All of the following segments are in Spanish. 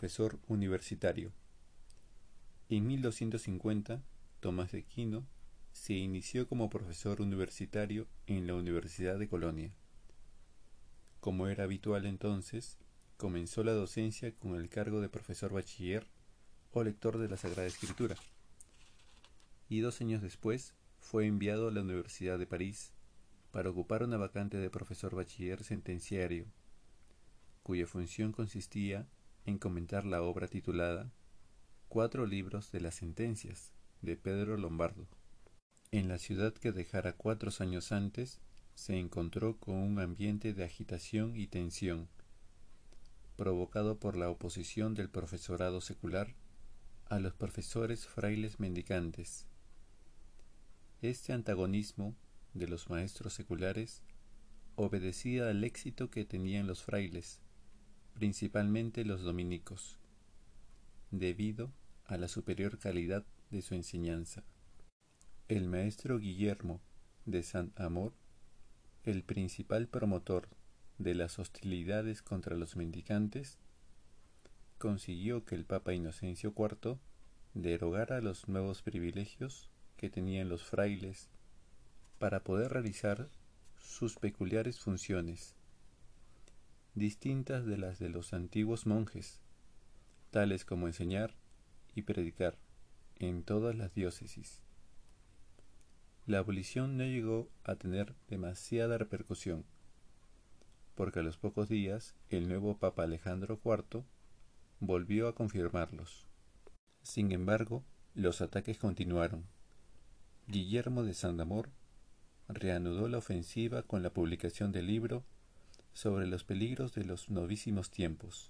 profesor universitario. En 1250, Tomás de Aquino se inició como profesor universitario en la Universidad de Colonia. Como era habitual entonces, comenzó la docencia con el cargo de profesor bachiller o lector de la Sagrada Escritura, y 2 años después fue enviado a la Universidad de París para ocupar una vacante de profesor bachiller sentenciario, cuya función consistía en comentar la obra titulada 4 libros de las sentencias de Pedro Lombardo. En la ciudad que dejara 4 años antes, se encontró con un ambiente de agitación y tensión, provocado por la oposición del profesorado secular a los profesores frailes mendicantes. Este antagonismo de los maestros seculares obedecía al éxito que tenían los frailes, principalmente los dominicos, debido a la superior calidad de su enseñanza. El maestro Guillermo de Sant-Amor, el principal promotor de las hostilidades contra los mendicantes, consiguió que el Papa Inocencio IV derogara los nuevos privilegios que tenían los frailes para poder realizar sus peculiares funciones, distintas de las de los antiguos monjes, tales como enseñar y predicar en todas las diócesis. La abolición no llegó a tener demasiada repercusión, porque a los pocos días el nuevo Papa Alejandro IV volvió a confirmarlos. Sin embargo, los ataques continuaron. Guillermo de Sant-Amor reanudó la ofensiva con la publicación del libro sobre los peligros de los novísimos tiempos.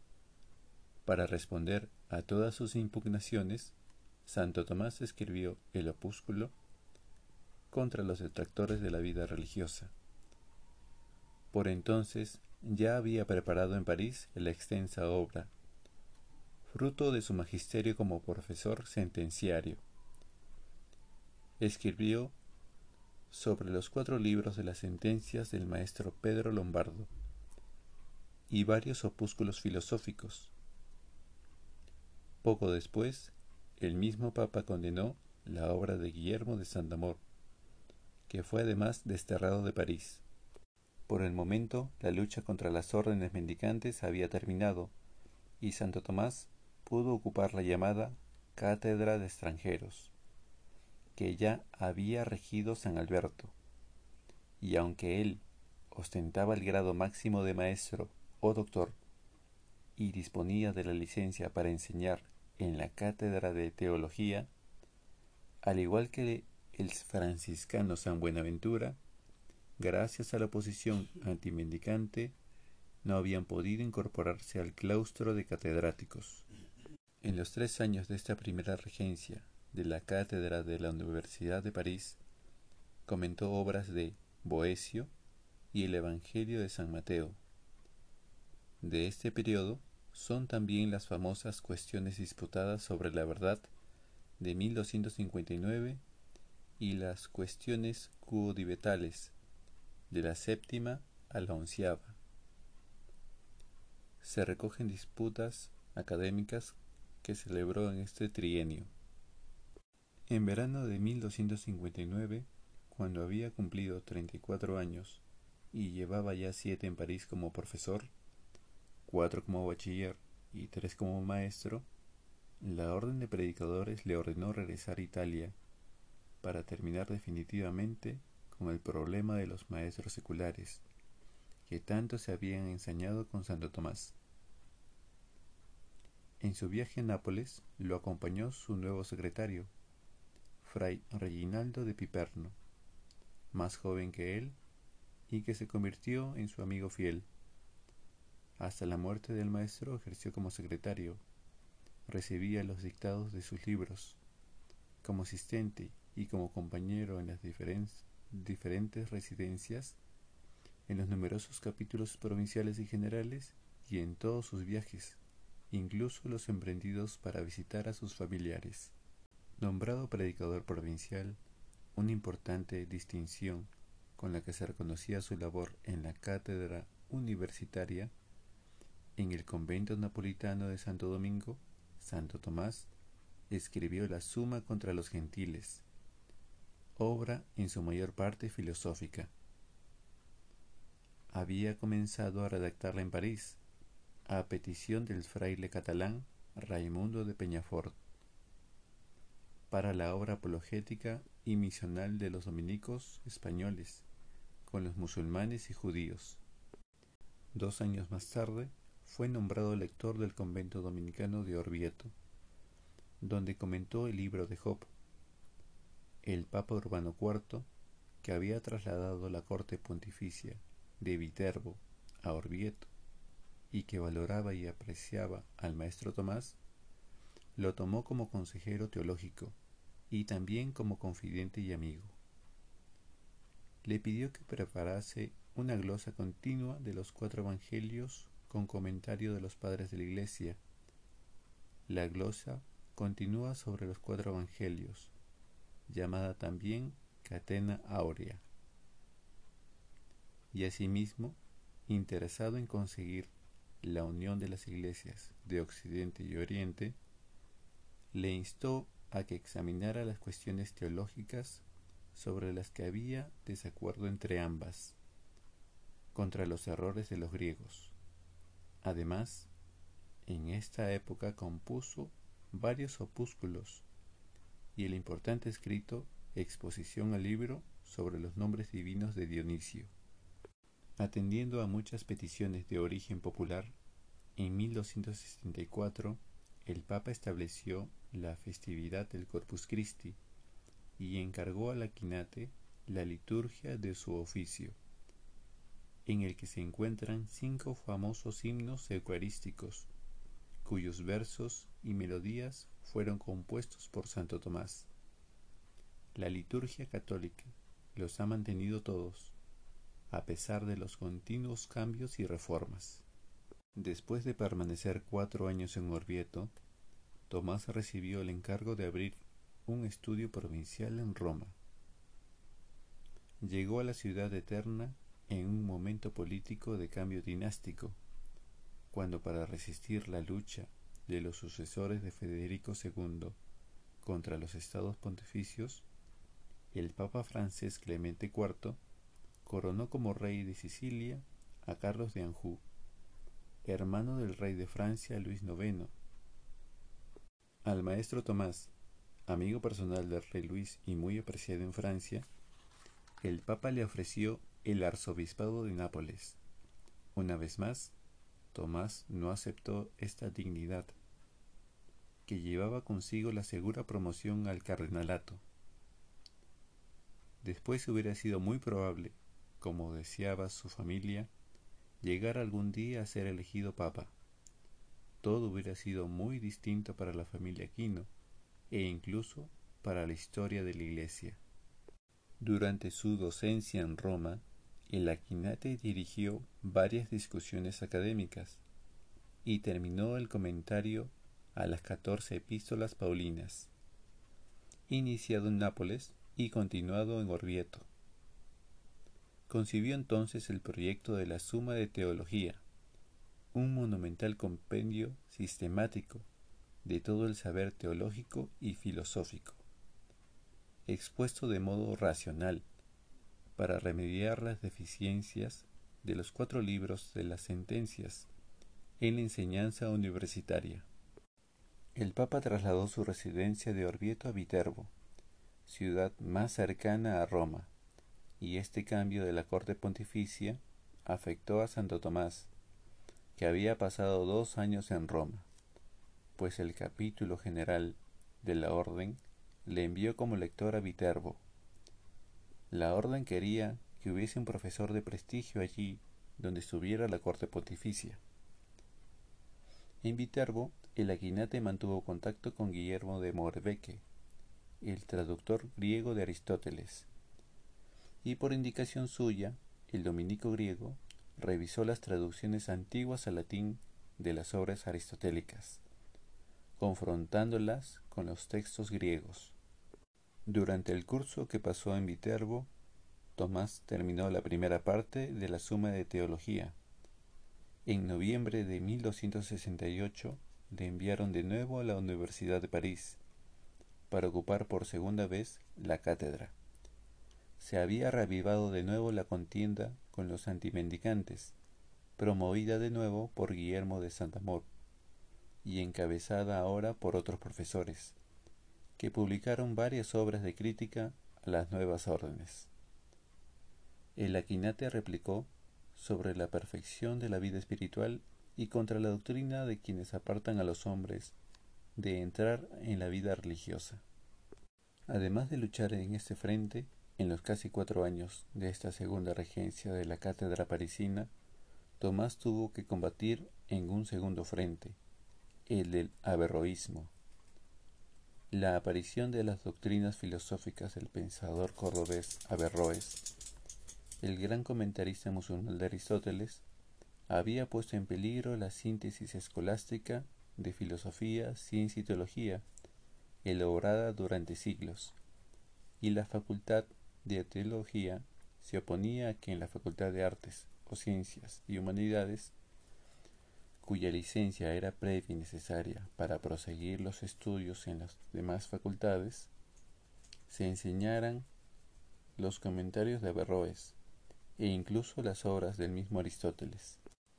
Para responder a todas sus impugnaciones, Santo Tomás escribió el opúsculo contra los detractores de la vida religiosa. Por entonces ya había preparado en París la extensa obra, fruto de su magisterio como profesor sentenciario. Escribió sobre los 4 libros de las sentencias del maestro Pedro Lombardo y varios opúsculos filosóficos. Poco después, el mismo Papa condenó la obra de Guillermo de Sant-Amor, que fue además desterrado de París. Por el momento, la lucha contra las órdenes mendicantes había terminado, y Santo Tomás pudo ocupar la llamada Cátedra de Extranjeros, que ya había regido San Alberto, y aunque él ostentaba el grado máximo de maestro o doctor y disponía de la licencia para enseñar en la Cátedra de Teología, al igual que el franciscano San Buenaventura, gracias a la oposición antimendicante, no habían podido incorporarse al claustro de catedráticos. En los 3 años de esta primera regencia de la cátedra de la Universidad de París, comentó obras de Boecio y el Evangelio de San Mateo. De este periodo son también las famosas cuestiones disputadas sobre la verdad de 1259 y las cuestiones cuodibetales de la 7ª a la 11ª. Se recogen disputas académicas que celebró en este trienio. En verano de 1259, cuando había cumplido 34 años y llevaba ya 7 en París como profesor, 4 como bachiller y 3 como maestro, la orden de predicadores le ordenó regresar a Italia para terminar definitivamente con el problema de los maestros seculares, que tanto se habían ensañado con Santo Tomás. En su viaje a Nápoles lo acompañó su nuevo secretario, Fray Reginaldo de Piperno, más joven que él y que se convirtió en su amigo fiel. Hasta la muerte del maestro ejerció como secretario, recibía los dictados de sus libros, como asistente y como compañero en las diferentes residencias, en los numerosos capítulos provinciales y generales y en todos sus viajes, incluso los emprendidos para visitar a sus familiares. Nombrado predicador provincial, una importante distinción con la que se reconocía su labor en la cátedra universitaria, En el convento napolitano de Santo Domingo, Santo Tomás escribió la Suma contra los Gentiles, obra en su mayor parte filosófica. Había comenzado a redactarla en París, a petición del fraile catalán Raimundo de Peñafort, para la obra apologética y misional de los dominicos españoles, con los musulmanes y judíos. 2 años más tarde, fue nombrado lector del convento dominicano de Orvieto, donde comentó el libro de Job. El Papa Urbano IV, que había trasladado la corte pontificia de Viterbo a Orvieto y que valoraba y apreciaba al maestro Tomás, lo tomó como consejero teológico y también como confidente y amigo. Le pidió que preparase una glosa continua de los 4 evangelios con comentario de los padres de la Iglesia. La glosa continúa sobre los 4 evangelios, llamada también Catena Áurea. Y asimismo, interesado en conseguir la unión de las iglesias de Occidente y Oriente, le instó a que examinara las cuestiones teológicas sobre las que había desacuerdo entre ambas, contra los errores de los griegos. Además, en esta época compuso varios opúsculos y el importante escrito Exposición al libro sobre los nombres divinos de Dionisio. Atendiendo a muchas peticiones de origen popular, en 1264 el Papa estableció la festividad del Corpus Christi y encargó a la Quinate la liturgia de su oficio, en el que se encuentran 5 famosos himnos eucarísticos, cuyos versos y melodías fueron compuestos por Santo Tomás. La liturgia católica los ha mantenido todos, a pesar de los continuos cambios y reformas. Después de permanecer 4 años en Orvieto, Tomás recibió el encargo de abrir un estudio provincial en Roma. Llegó a la ciudad eterna en un momento político de cambio dinástico, cuando para resistir la lucha de los sucesores de Federico II contra los estados pontificios, el Papa francés Clemente IV coronó como rey de Sicilia a Carlos de Anjou, hermano del rey de Francia Luis IX. Al maestro Tomás, amigo personal del rey Luis y muy apreciado en Francia, el Papa le ofreció el arzobispado de Nápoles. Una vez más, Tomás no aceptó esta dignidad, que llevaba consigo la segura promoción al cardenalato. Después hubiera sido muy probable, como deseaba su familia, llegar algún día a ser elegido papa. Todo hubiera sido muy distinto para la familia Aquino e incluso para la historia de la Iglesia. Durante su docencia en Roma, el Aquinate dirigió varias discusiones académicas y terminó el comentario a las 14 epístolas paulinas, iniciado en Nápoles y continuado en Orvieto. Concibió entonces el proyecto de la Suma de Teología, un monumental compendio sistemático de todo el saber teológico y filosófico, expuesto de modo racional para remediar las deficiencias de los 4 libros de las sentencias en la enseñanza universitaria. El Papa trasladó su residencia de Orvieto a Viterbo, ciudad más cercana a Roma, y este cambio de la corte pontificia afectó a Santo Tomás, que había pasado 2 años en Roma, pues el capítulo general de la orden le envió como lector a Viterbo. La orden quería que hubiese un profesor de prestigio allí donde estuviera la corte pontificia. En Viterbo, el Aquinate mantuvo contacto con Guillermo de Moerbeke, el traductor griego de Aristóteles, y por indicación suya, el dominico griego revisó las traducciones antiguas al latín de las obras aristotélicas, confrontándolas con los textos griegos. Durante el curso que pasó en Viterbo, Tomás terminó la primera parte de la Suma de Teología En noviembre de 1268 le enviaron de nuevo a la Universidad de París para ocupar por segunda vez la cátedra. Se había reavivado de nuevo la contienda con los antimendicantes, promovida de nuevo por Guillermo de Saint-Amour y encabezada ahora por otros profesores, que publicaron varias obras de crítica a las nuevas órdenes. El Aquinate replicó sobre la perfección de la vida espiritual y contra la doctrina de quienes apartan a los hombres de entrar en la vida religiosa. Además de luchar en este frente, en los casi 4 años de esta segunda regencia de la cátedra parisina, Tomás tuvo que combatir en un segundo frente, el del averroísmo. La aparición de las doctrinas filosóficas del pensador cordobés Averroes, el gran comentarista musulmán de Aristóteles, había puesto en peligro la síntesis escolástica de filosofía, ciencia y teología, elaborada durante siglos, y la facultad de teología se oponía a que en la facultad de artes o ciencias y humanidades, cuya licencia era previa y necesaria para proseguir los estudios en las demás facultades, se enseñaran los comentarios de Averroes e incluso las obras del mismo Aristóteles.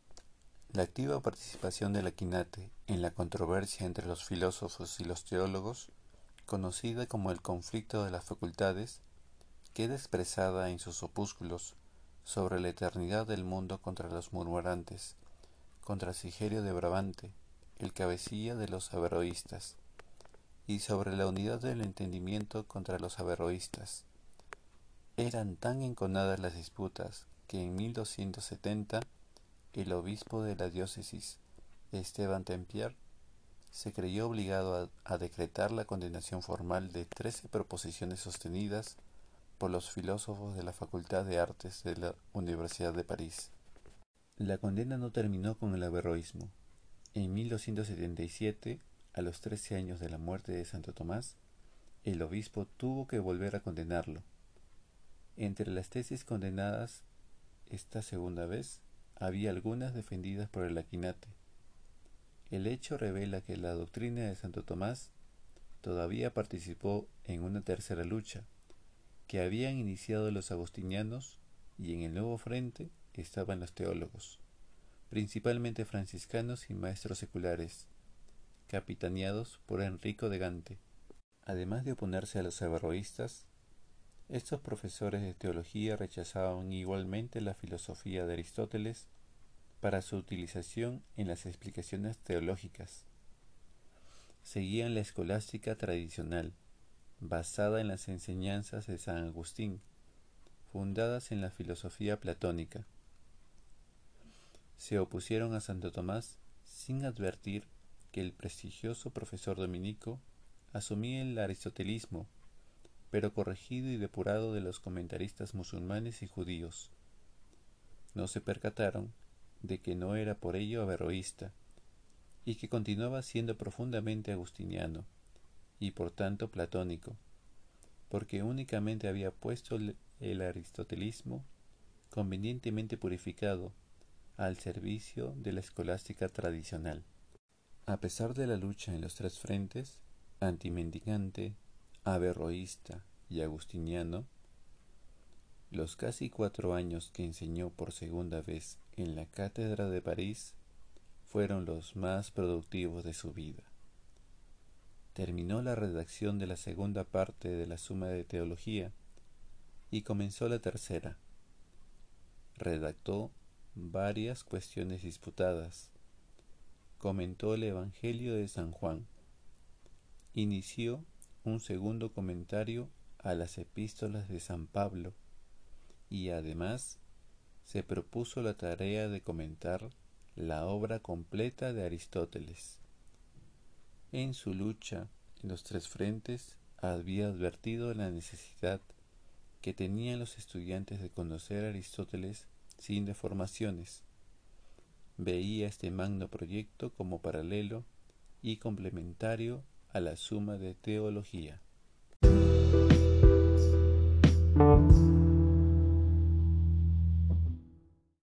La activa participación del Aquinate en la controversia entre los filósofos y los teólogos, conocida como el conflicto de las facultades, queda expresada en sus opúsculos sobre la eternidad del mundo contra los murmurantes, contra Sigerio de Brabante, el cabecilla de los averroístas, y sobre la unidad del entendimiento contra los averroístas. Eran tan enconadas las disputas que en 1270 el obispo de la diócesis, Esteban Tempier, se creyó obligado a decretar la condenación formal de 13 proposiciones sostenidas por los filósofos de la Facultad de Artes de la Universidad de París. La condena no terminó con el averroísmo. En 1277, a los 13 años de la muerte de Santo Tomás, el obispo tuvo que volver a condenarlo. Entre las tesis condenadas esta segunda vez, había algunas defendidas por el Aquinate. El hecho revela que la doctrina de Santo Tomás todavía participó en una tercera lucha, que habían iniciado los agustinianos, y en el nuevo frente estaban los teólogos, principalmente franciscanos y maestros seculares, capitaneados por Enrico de Gante. Además de oponerse a los averroístas, estos profesores de teología rechazaban igualmente la filosofía de Aristóteles para su utilización en las explicaciones teológicas. Seguían la escolástica tradicional, basada en las enseñanzas de San Agustín, fundadas en la filosofía platónica. Se opusieron a Santo Tomás sin advertir que el prestigioso profesor dominico asumía el aristotelismo, pero corregido y depurado de los comentaristas musulmanes y judíos. No se percataron de que no era por ello averroísta, y que continuaba siendo profundamente agustiniano, y por tanto platónico, porque únicamente había puesto el aristotelismo, convenientemente purificado, al servicio de la escolástica tradicional. A pesar de la lucha en los 3 frentes, antimendicante, averroísta y agustiniano, los casi 4 años que enseñó por segunda vez en la Cátedra de París fueron los más productivos de su vida. Terminó la redacción de la segunda parte de la Suma de Teología y comenzó la tercera. Redactó varias cuestiones disputadas, comentó el Evangelio de San Juan, inició un segundo comentario a las epístolas de San Pablo y además se propuso la tarea de comentar la obra completa de Aristóteles. En su lucha en los 3 frentes había advertido la necesidad que tenían los estudiantes de conocer a Aristóteles sin deformaciones. Veía este magno proyecto como paralelo y complementario a la Suma de Teología.